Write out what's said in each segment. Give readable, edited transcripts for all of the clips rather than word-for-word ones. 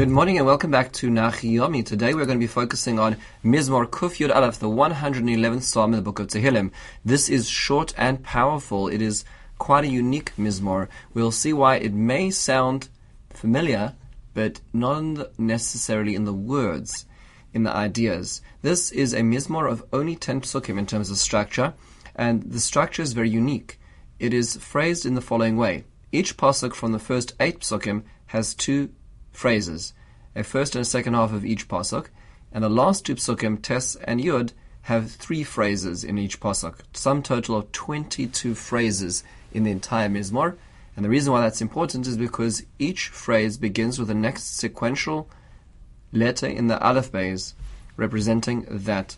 Good morning and welcome back to Nachi Yomi. Today we're going to be focusing on Mizmor Kuf Yud Aleph, the 111th Psalm in the book of Tehillim. This is short and powerful. It is quite a unique Mizmor. We'll see why it may sound familiar, but not necessarily in the words, in the ideas. This is a Mizmor of only 10 psukim in terms of structure, and the structure is very unique. It is phrased in the following way. Each pasuk from the first 8 psukim has 2 phrases, a first and a second half of each pasuk, and the last 2 psukim, Tes and Yud, have 3 phrases in each pasuk. Sum total of 22 phrases in the entire Mizmor, and the reason why that's important is because each phrase begins with the next sequential letter in the Aleph Beis, representing that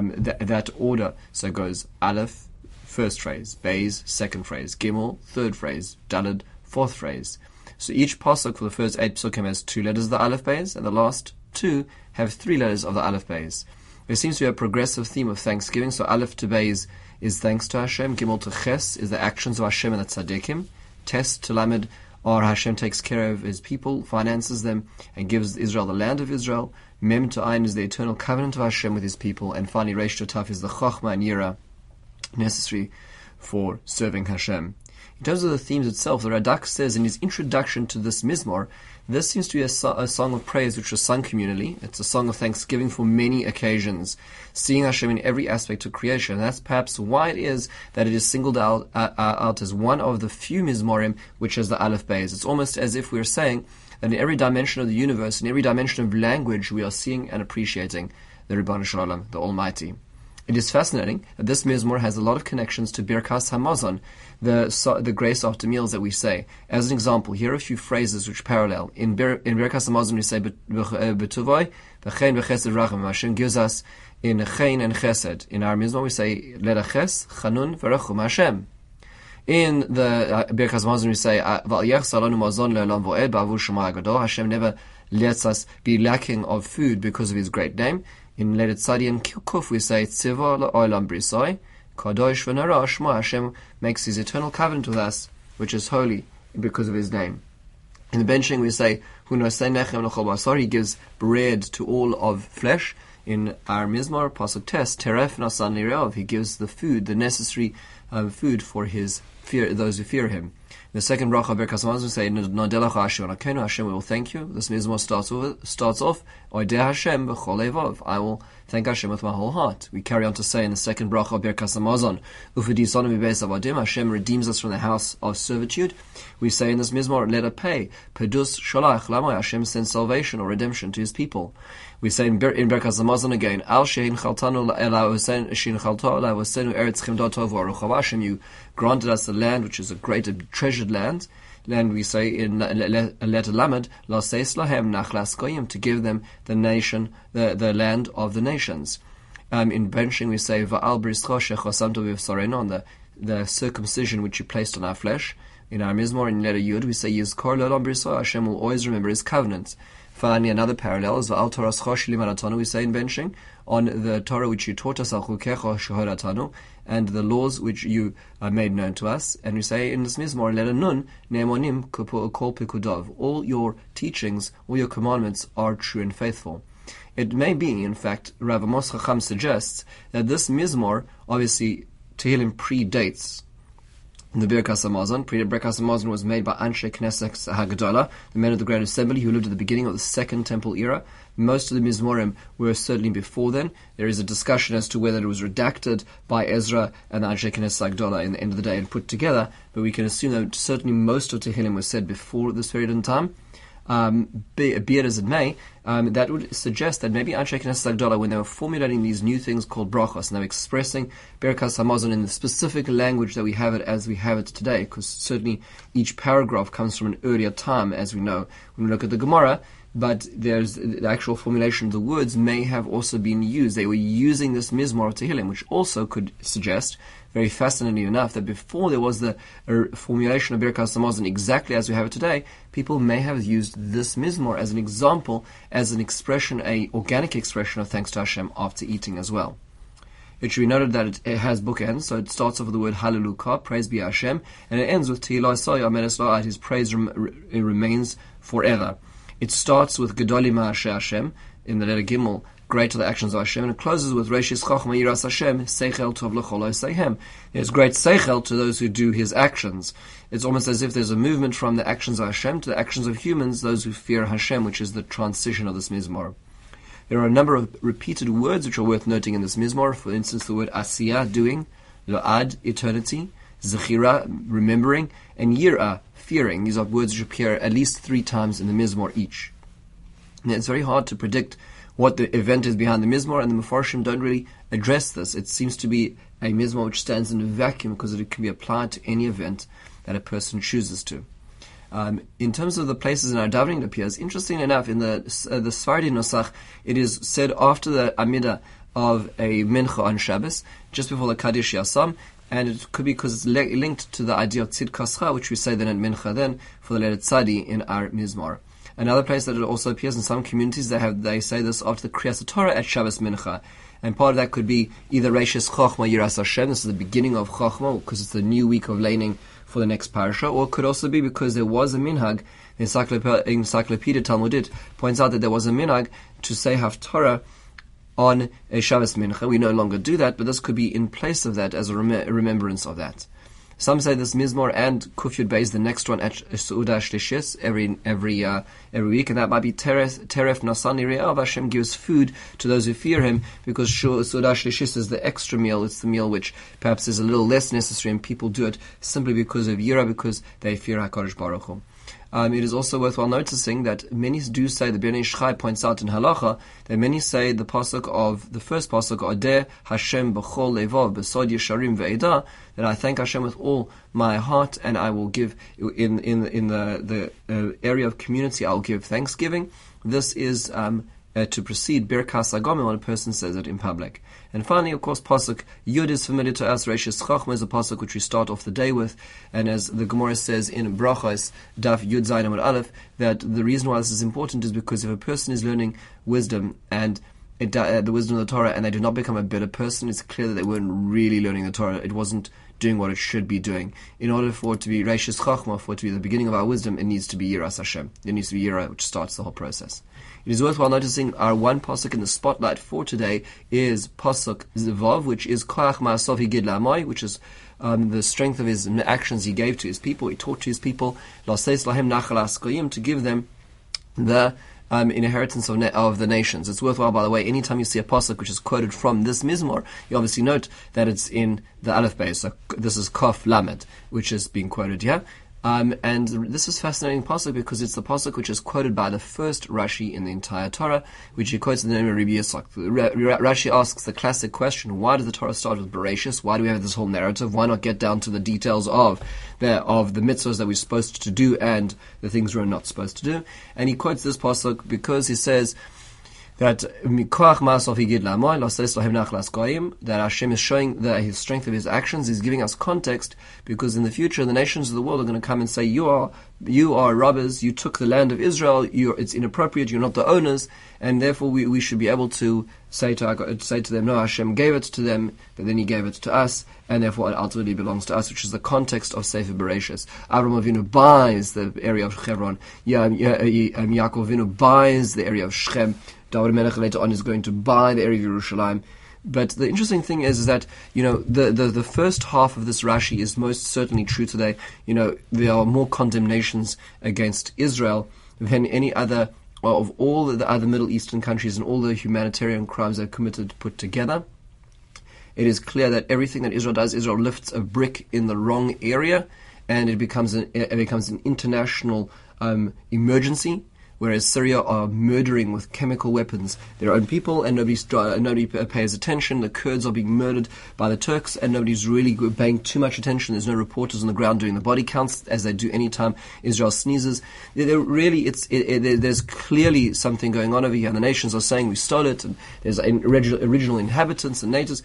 order. So it goes Aleph, first phrase, Beis, second phrase, Gimel, third phrase, Daled, fourth phrase. So each pasuk for the first 8 psukim has 2 letters of the Aleph Beis, and the last 2 have 3 letters of the Aleph Beis. There seems to be a progressive theme of thanksgiving. So Aleph to Beis is thanks to Hashem. Gimel to Ches is the actions of Hashem and the tzaddikim. Tes to Lamed are Hashem takes care of His people, finances them, and gives Israel the land of Israel. Mem to Ayin is the eternal covenant of Hashem with His people. And finally, Reish to Taf is the Chochmah and Yira necessary for serving Hashem. In terms of the themes itself, the Radak says in his introduction to this Mizmor, this seems to be a song of praise which was sung communally. It's a song of thanksgiving for many occasions, seeing Hashem in every aspect of creation. And that's perhaps why it is that it is singled out as one of the few Mizmorim which has the Aleph Beis. It's almost as if we're saying that in every dimension of the universe, in every dimension of language, we are seeing and appreciating the Ribbon Shalom, the Almighty. It is fascinating that this Mizmor has a lot of connections to Birkas Hamazon, the grace after meals that we say. As an example, here are a few phrases which parallel. In Birkas Hamazon we say B'tuvoi, V'chein v'chesed rachem. Hashem gives us in Chein and Chesed. In our Mizmor we say Ledaches, Chanun v'rachum Hashem. In the Birkas Hamazon we say V'al yechzar lanu mazon le'olam vo'ed ba'avur Shema HaGadol. Hashem never lets us be lacking of food because of His great name. In Ledet Tzadi and Kuf we say Tziva la'olam brisoi, Kadosh v'nara Shema. Hashem makes His eternal covenant with us, which is holy because of His name. In the benching we say Hu nosei nechem l'chol basar. He gives bread to all of flesh. In our Mizmor pasuk Tes, Teref nasan li'reov. He gives the food, the necessary food for His fear, those who fear Him. The second bracha of Birkas Hamazon we say Nodelach Hashem Elokeinu. Hashem, we will thank you. This Mizmor starts off Oideh Hashem b'chol levav. I will thank Hashem with my whole heart. We carry on to say in the second bracha of Birkas Hamazon Ufedisonu mibeis avadim. Hashem redeems us from the house of servitude. We say in this Mizmor Let pay Pedus Sholach Lamoy. Hashem sends salvation or redemption to His people. We say in Birkas Hamazon again Al shein chaltanu ela hosen shein chalto ela hosenu eretz chimdot tov v'aruch. Hashem, you granted us the land which is a great treasured land. And we say in letter Lamed, La Seis Lahem Nachlas Goyim, to give them the nation, the land of the nations. In benching we say Va'al Brischo Shechosamto V'Soreno, on the circumcision which you placed on our flesh. In our Mizmor, in letter Yud, we say Yizkor L'Olam Brischo. Hashem will always remember His covenant. Finally, another parallel is Va'al Torah Schosh Limanatanu, we say in benching, on the Torah which you taught us, Al Chukecho Shehoratanu, and the laws which you made known to us. And we say in this Mizmor, Letter Nun, Ne'emonim Kol Pikudov. All your teachings, all your commandments are true and faithful. It may be, in fact, Rav Amos Chacham suggests that this Mizmor, obviously, Tehillim predates the Birkas Hamazon. Birkas Hamazon was made by Anshe Knesset HaGedolah, the men of the Great Assembly who lived at the beginning of the Second Temple era. Most of the Mizmorim were certainly before then. There is a discussion as to whether it was redacted by Ezra and the Anshe Knesset HaGedolah in the end of the day and put together, but we can assume that certainly most of Tehillim was said before this period in time. Be it as it may, that would suggest that maybe Anshe Knesset HaGedolah, when they were formulating these new things called brachos, and they were expressing Birkas Hamazon in the specific language that we have it as we have it today, because certainly each paragraph comes from an earlier time, as we know when we look at the Gemara, but there's the actual formulation of the words may have also been used. They were using this Mizmor of Tehillim, which also could suggest, very fascinatingly enough, that before there was the formulation of Birkas Hamazon exactly as we have it today, people may have used this Mizmor as an example, as an expression, a organic expression of thanks to Hashem after eating as well. It should be noted that it has bookends, so it starts off with the word Hallelujah, praise be Hashem, and it ends with Tehillah Soya Menes La'at, His praise remains forever. It starts with Gedoli Ma'aseh Hashem in the letter Gimel, great are the actions of Hashem, and it closes with Reishis Chochma Yiras Hashem, Seichel Tov L'chol Oseihem. There's great Seichel to those who do His actions. It's almost as if there's a movement from the actions of Hashem to the actions of humans, those who fear Hashem, which is the transition of this Mizmor. There are a number of repeated words which are worth noting in this Mizmor. For instance, the word Asiyah, doing, Lo'ad, eternity, Zechira, remembering, and Yir'ah, fearing. These are words which appear at least 3 times in the Mizmor each. Now, it's very hard to predict what the event is behind the Mizmor, and the Mefarshim don't really address this. It seems to be a Mizmor which stands in a vacuum because it can be applied to any event that a person chooses to. In terms of the places in our davening, it appears, interesting enough, in the Sfardi Nosach, it is said after the Amidah of a Mincha on Shabbos, just before the Kaddish Yasam, and it could be because it's linked to the idea of Tzidkascha, which we say then at Mincha then, for the letter Tzadi in our Mizmor. Another place that it also appears in some communities, they say this after the Kriyas Torah at Shabbos Mincha. And part of that could be either Reishis Chochma Yiras Hashem, this is the beginning of Chochma, because it's the new week of laning for the next parasha, or it could also be because there was a minhag, the Encyclopedia Talmudit points out that there was a minhag to say Haftarah on a Shabbos Mincha. We no longer do that, but this could be in place of that as a remembrance of that. Some say this Mizmor and Kuf Yud Beis, the next one at Seudah Shlishis, every week, and that might be Teref Nasani Re'av. Hashem gives food to those who fear Him, because Seudah Shlishis is the extra meal. It's the meal which perhaps is a little less necessary, and people do it simply because of Yira, because they fear HaKadosh Baruch Hu. It is also worthwhile noticing that many do say, the Bnei Ish Chai points out in Halacha, that many say the first pasuk, Odeh Hashem b'chol levov b'sod yesharim ve'edah, that I thank Hashem with all my heart, and I will give in the area of community, I will give thanksgiving. This is to precede Birkas Hagomel when a person says it in public. And finally, of course, Pasuk Yud is familiar to us. Reishis Chochma is a Pasuk which we start off the day with. And as the Gemara says in Brachos, Daf Yud Zayin Amud Aleph, that the reason why this is important is because if a person is learning wisdom and the wisdom of the Torah, and they do not become a better person, it's clear that they weren't really learning the Torah. It wasn't doing what it should be doing. In order for it to be Reishis Chochma, for it to be the beginning of our wisdom, it needs to be Yiras Hashem. It needs to be Yira, which starts the whole process. It is worthwhile noticing our one pasuk in the spotlight for today is pasuk Vav, which is Koach Ma'asov Higid La'amai, which is the strength of his actions he gave to his people. He taught to his people Laseis Lahem Nachal Askoyim, to give them the inheritance of the nations. It's worthwhile, by the way, anytime you see a pasuk which is quoted from this Mizmor, you obviously note that it's in the Aleph Beis. So this is Kof Lamed, which is being quoted here. And this is fascinating pasuk because it's the pasuk which is quoted by the first Rashi in the entire Torah, which he quotes in the name of Rabbi Yitzchak. Rashi asks the classic question: why does the Torah start with Bereshis? Why do we have this whole narrative? Why not get down to the details of the mitzvahs that we're supposed to do and the things we're not supposed to do? And he quotes this pasuk because he says that that Hashem is showing His strength of His actions. He's giving us context because in the future the nations of the world are going to come and say, you are robbers, you took the land of Israel, it's inappropriate, you're not the owners, and therefore we should be able to say to them, no, Hashem gave it to them, but then He gave it to us, and therefore it ultimately belongs to us, which is the context of Sefer Bereshis. Avraham Avinu buys the area of Hebron, Yaakov Avinu buys the area of Shechem, David Melech later on is going to buy the area of Yerushalayim. But the interesting thing is that, the first half of this Rashi is most certainly true today. There are more condemnations against Israel than any other of all the other Middle Eastern countries and all the humanitarian crimes they've committed put together. It is clear that everything that Israel does, Israel lifts a brick in the wrong area, and it becomes an international emergency. Whereas Syria are murdering with chemical weapons their own people, and nobody pays attention. The Kurds are being murdered by the Turks, and nobody's really paying too much attention. There's no reporters on the ground doing the body counts as they do any time Israel sneezes. There's clearly something going on over here. And the nations are saying we stole it, and there's original inhabitants and natives.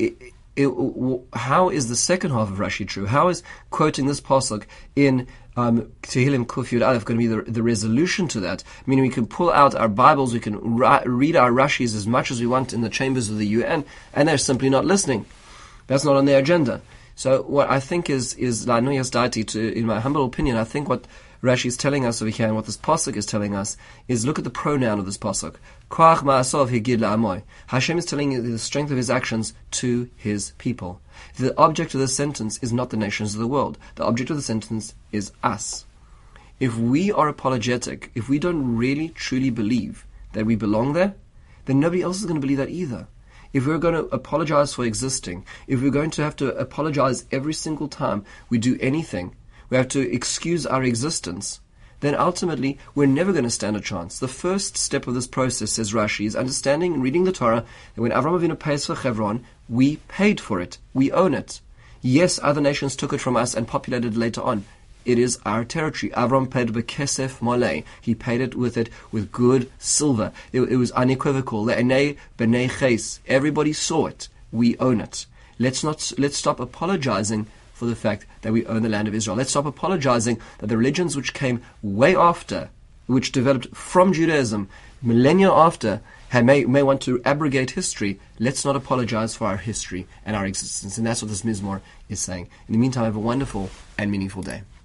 How is the second half of Rashi true? How is quoting this pasuk in Tehillim Kuf Yud Aleph going to be the resolution to that? Meaning we can pull out our Bibles, we can read our Rashis as much as we want in the chambers of the UN, and they're simply not listening. That's not on their agenda. So what I think is La'anuyas Dati, in my humble opinion, I think what Rashi is telling us over here, and what this pasuk is telling us, is look at the pronoun of this pasuk. Koach ma'asov higid la'amoy. Hashem is telling you the strength of His actions to His people. The object of this sentence is not the nations of the world. The object of the sentence is us. If we are apologetic, if we don't really truly believe that we belong there, then nobody else is going to believe that either. If we're going to apologize for existing, if we're going to have to apologize every single time we do anything, we have to excuse our existence, then ultimately we're never going to stand a chance. The first step of this process, says Rashi, is understanding and reading the Torah that when Avraham Avinu pays for Hebron, we paid for it. We own it. Yes, other nations took it from us and populated it later on. It is our territory. Avram paid bekesef malei. He paid it with good silver. It was unequivocal. Le'enei b'nei ches. Everybody saw it. We own it. Let's stop apologizing for the fact that we own the land of Israel. Let's stop apologizing that the religions which came way after, which developed from Judaism, millennia after, may want to abrogate history. Let's not apologize for our history and our existence. And that's what this Mizmor is saying. In the meantime, have a wonderful and meaningful day.